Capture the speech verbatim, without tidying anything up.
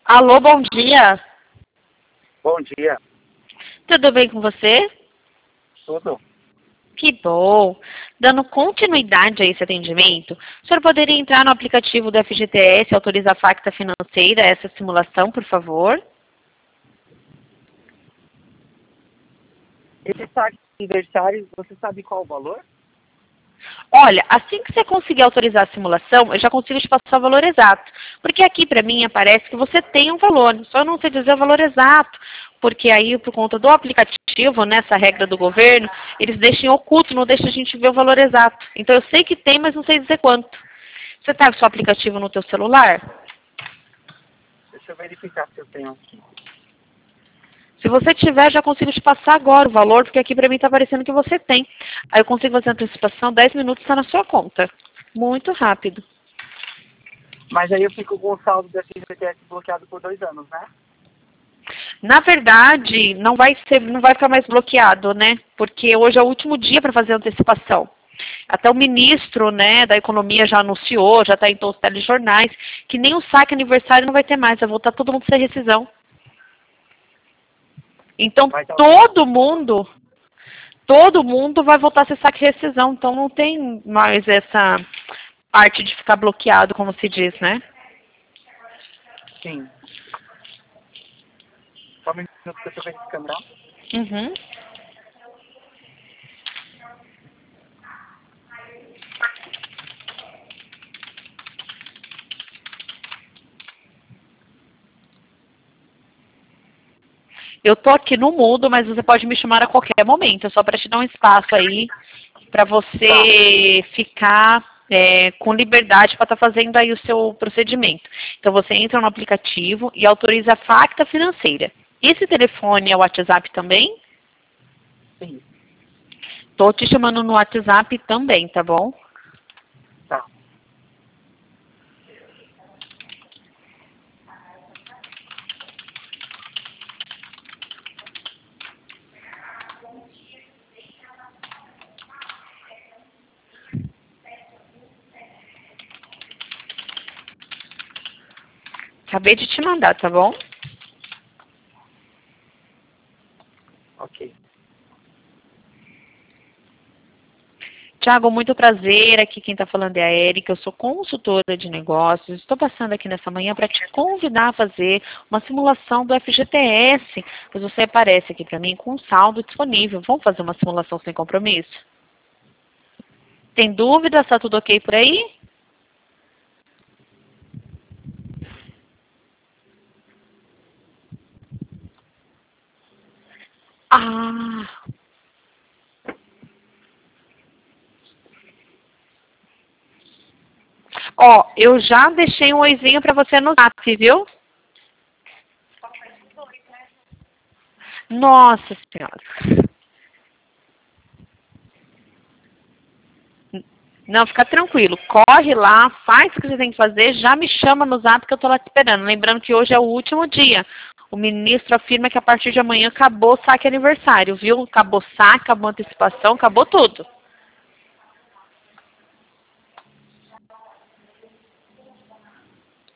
Alô, bom dia. Bom dia. Tudo bem com você? Tudo? Que bom. Dando continuidade a esse atendimento, o senhor poderia entrar no aplicativo do F G T S e autorizar a facta financeira, essa simulação, por favor? Esse saque de aniversário, você sabe qual o valor? Olha, assim que você conseguir autorizar a simulação, eu já consigo te passar o valor exato. Porque aqui, para mim, aparece que você tem um valor, só eu não sei dizer o valor exato. Porque aí, por conta do aplicativo, nessa regra do governo, eles deixam oculto, não deixam a gente ver o valor exato. Então, eu sei que tem, mas não sei dizer quanto. Você está com o seu aplicativo no teu celular? Deixa eu verificar se eu tenho aqui. Se você tiver, já consigo te passar agora o valor, porque aqui para mim está aparecendo que você tem. Aí eu consigo fazer a antecipação, dez minutos está na sua conta. Muito rápido. Mas aí eu fico com o saldo da F G T S bloqueado por dois anos, né? Na verdade, não vai ser, não vai ficar mais bloqueado, né? Porque hoje é o último dia para fazer a antecipação. Até o ministro, né, da Economia já anunciou, já está em todos os telejornais, que nem o saque aniversário não vai ter mais, vai voltar todo mundo sem rescisão. Então, todo mundo, todo mundo vai voltar a ser saque e rescisão. Então, não tem mais essa parte de ficar bloqueado, como se diz, né? Sim. Só um minuto que eu estou verificando, tá? Uhum. Eu tô aqui no mudo, mas você pode me chamar a qualquer momento. É só para te dar um espaço aí, para você tá. ficar é, com liberdade para estar tá fazendo aí o seu procedimento. Então, você entra no aplicativo e autoriza a facta financeira. Esse telefone é o WhatsApp também? Sim. Tô te chamando no WhatsApp também, tá bom? Tá. Acabei de te mandar, tá bom? Ok. Tiago, muito prazer. Aqui quem está falando é a Érica. Eu sou consultora de negócios. Estou passando aqui nessa manhã para te convidar a fazer uma simulação do F G T S. Pois você aparece aqui para mim com um saldo disponível. Vamos fazer uma simulação sem compromisso? Tem dúvida? Está tudo ok por aí? Ah... Ó, eu já deixei um oizinho para você no zap, viu? Nossa Senhora. Não, fica tranquilo. Corre lá, faz o que você tem que fazer, já me chama no zap que eu tô lá te esperando. Lembrando que hoje é o último dia. O ministro afirma que a partir de amanhã acabou o saque aniversário, viu? Acabou saque, acabou antecipação, acabou tudo.